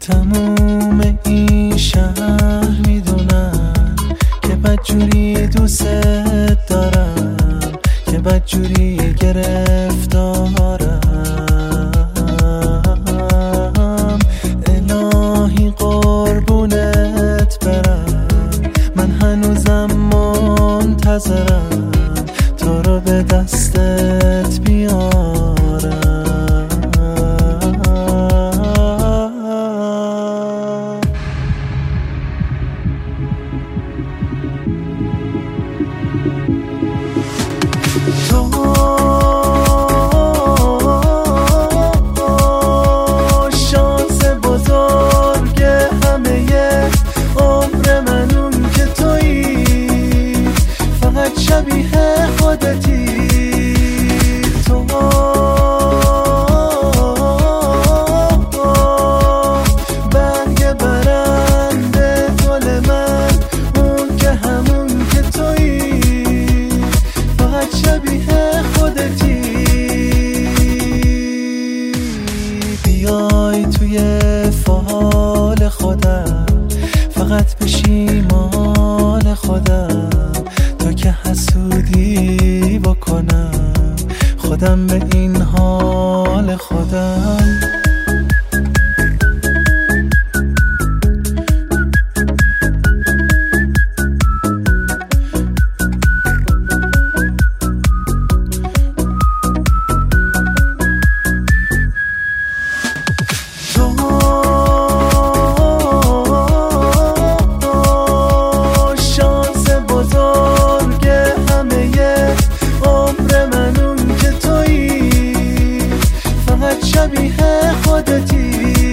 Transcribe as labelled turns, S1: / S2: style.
S1: تموم این شهر میدونن که بدجوری دوست دارم، که بدجوری گرفتارم. الهی قربونت برم، من هنوزم منتظرم تو رو به دستت بیارم. تو شانس بزرگ همه عمر من اون که تویی، فقط شبیه خودتی. تو برگ برنده گل من اون که همون که تویی، فقط شبیه خودتی. بیای توی فال خودم، فقط پشیمان خودم، تا که حسودی بکنم خودم به این حال خودم. شبیه خودتی.